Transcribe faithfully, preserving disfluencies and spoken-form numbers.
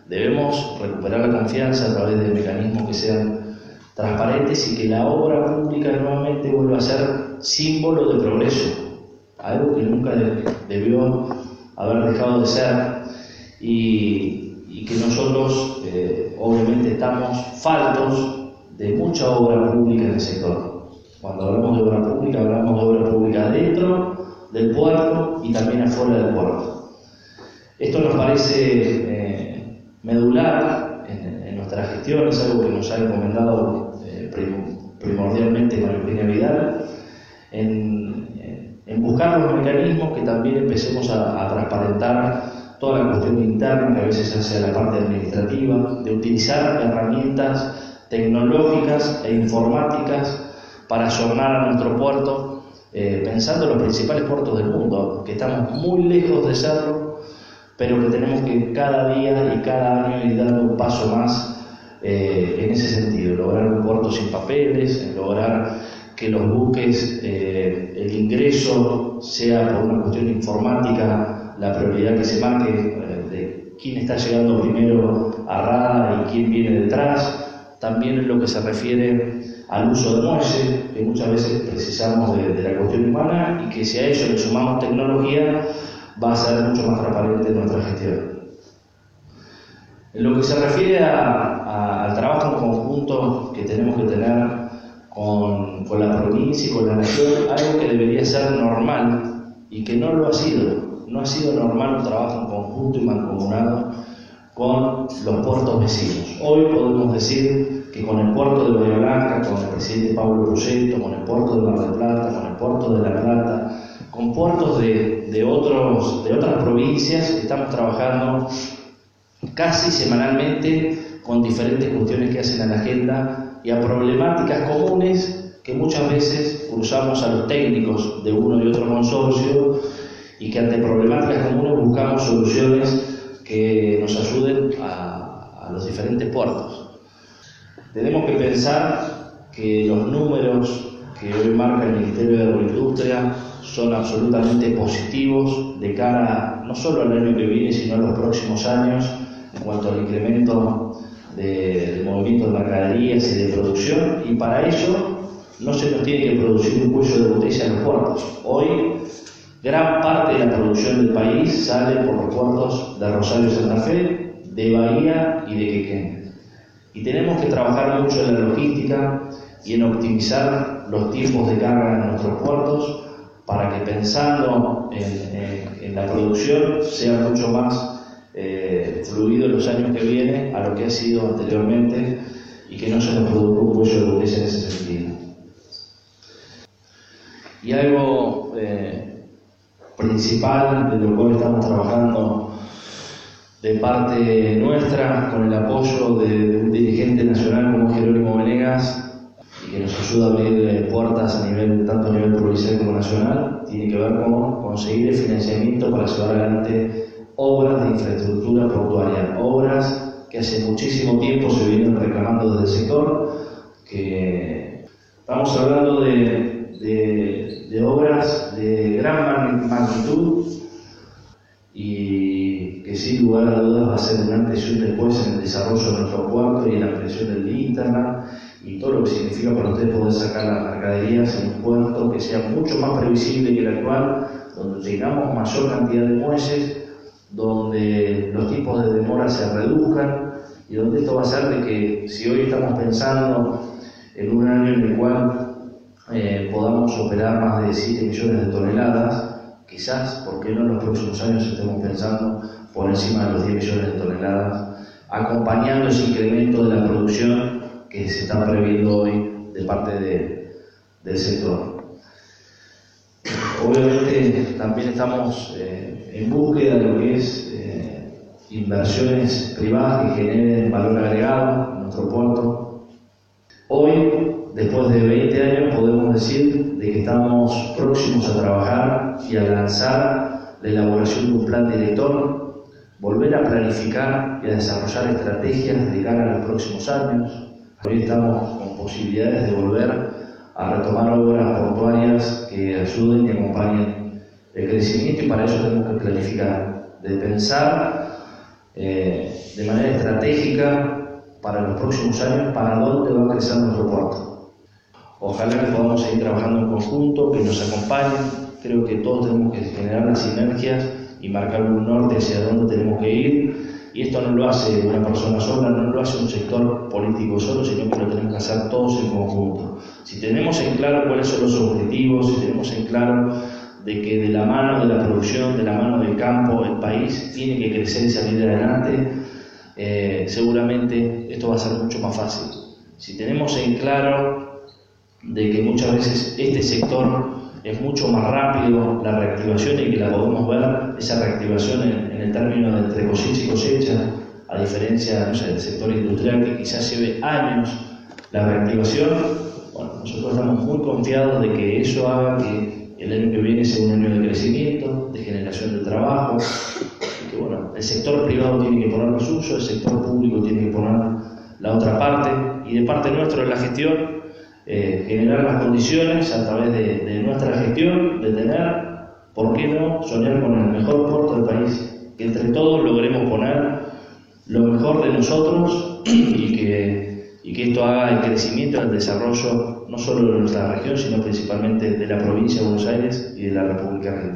Debemos recuperar la confianza a través de mecanismos que sean transparentes y que la obra pública nuevamente vuelva a ser símbolo de progreso, algo que nunca debió haber dejado de ser, y, y que nosotros eh, obviamente estamos faltos de mucha obra pública en el sector. Cuando hablamos de obra pública, hablamos de obra pública dentro del puerto y también afuera del puerto. Esto nos parece eh, medular en, en nuestra gestión, es algo que nos ha encomendado eh, prim, primordialmente María Eugenia Vidal, en, en buscar los mecanismos que también empecemos a, a transparentar toda la cuestión interna que a veces hace a la parte administrativa, de utilizar herramientas tecnológicas e informáticas para ayornar a nuestro puerto, eh, pensando en los principales puertos del mundo, que estamos muy lejos de serlo, pero que tenemos que cada día y cada año ir dando un paso más eh, en ese sentido, lograr un puerto sin papeles, lograr que los buques, eh, el ingreso sea por una cuestión informática la prioridad que se marque, eh, de quién está llegando primero a Rada y quién viene detrás. También en lo que se refiere al uso de muelle, que muchas veces precisamos de, de la cuestión humana, y que si a ello le sumamos tecnología, va a ser mucho más transparente nuestra gestión. En lo que se refiere a, a, al trabajo en conjunto que tenemos que tener con, con la provincia y con la nación, algo que debería ser normal y que no lo ha sido. No ha sido normal un trabajo en conjunto y mancomunado con los puertos vecinos. Hoy podemos decir que con el puerto de Bahía Blanca, con el presidente Pablo Proyecto, con el puerto de Mar del Plata, con el puerto de La Plata, con puertos de, de, otros, de otras provincias, estamos trabajando casi semanalmente con diferentes cuestiones que hacen a la agenda y a problemáticas comunes que muchas veces cruzamos a los técnicos de uno y otro consorcio, y que ante problemáticas comunes buscamos soluciones que nos ayuden a, a los diferentes puertos. Tenemos que pensar que los números que hoy marca el Ministerio de Agroindustria son absolutamente positivos de cara no solo al año que viene, sino a los próximos años en cuanto al incremento de, del movimiento de mercaderías y de producción, y para ello no se nos tiene que producir un cuello de botella en los puertos. Hoy gran parte de la producción del país sale por los puertos de Rosario y Santa Fe, de Bahía y de Quequén. Y tenemos que trabajar mucho en la logística y en optimizar los tiempos de carga en nuestros puertos para que, pensando en, en, en la producción, sea mucho más eh, fluido en los años que vienen a lo que ha sido anteriormente, y que no se nos produzca un cuello de botella en ese sentido. Y algo eh, principal de lo cual estamos trabajando de parte nuestra, con el apoyo de, de un dirigente nacional como Jerónimo Venegas, y que nos ayuda a abrir puertas a nivel, tanto a nivel provincial como nacional, tiene que ver con conseguir el financiamiento para llevar adelante obras de infraestructura portuaria, obras que hace muchísimo tiempo se vienen reclamando desde el sector, que estamos hablando de, de, de obras de gran magnitud y que sin lugar a dudas va a ser un antes y un después en el desarrollo de nuestro puerto y en la ampliación del interna y todo lo que significa para ustedes poder sacar las mercaderías en un puerto que sea mucho más previsible que el actual, donde tengamos mayor cantidad de muelles, donde los tiempos de demora se reduzcan y donde esto va a hacer de que, si hoy estamos pensando en un año en el cual eh, podamos operar más de siete millones de toneladas, quizás, ¿por qué no en los próximos años estemos pensando por encima de los diez millones de toneladas, acompañando ese incremento de la producción que se está previendo hoy de parte de, del sector? Obviamente también estamos eh, en búsqueda de lo que es eh, inversiones privadas que generen valor agregado en nuestro puerto. Hoy, después de veinte años, podemos decir de que estamos próximos a trabajar y a lanzar la elaboración de un plan director, volver a planificar y a desarrollar estrategias de cara a los próximos años. Hoy estamos con posibilidades de volver a retomar obras portuarias que ayuden y acompañen el crecimiento, y para eso tenemos que planificar, de pensar eh, de manera estratégica estratégica para los próximos años para dónde va a crecer nuestro puerto. Ojalá que podamos seguir trabajando en conjunto, que nos acompañen. Creo que todos tenemos que generar las sinergias y marcar un norte hacia dónde tenemos que ir. Y esto no lo hace una persona sola, no lo hace un sector político solo, sino que lo tenemos que hacer todos en conjunto. Si tenemos en claro cuáles son los objetivos, si tenemos en claro de que de la mano de la producción, de la mano del campo, el país tiene que crecer y salir adelante, eh, seguramente esto va a ser mucho más fácil. Si tenemos en claro de que muchas veces este sector es mucho más rápido la reactivación y que la podemos ver, esa reactivación en, en el término de entre cosecha y cosecha, a diferencia, no sé, del sector industrial que quizás lleve años la reactivación. Bueno, nosotros estamos muy confiados de que eso haga que el año que viene sea un año de crecimiento, de generación de trabajo, y que bueno, el sector privado tiene que poner lo suyo, el sector público tiene que poner la otra parte, y de parte nuestra de la gestión, Eh, generar las condiciones a través de, de nuestra gestión, de tener, ¿por qué no?, soñar con el mejor puerto del país, que entre todos logremos poner lo mejor de nosotros y que, y que esto haga el crecimiento, el desarrollo, no solo de nuestra región, sino principalmente de la provincia de Buenos Aires y de la República Argentina.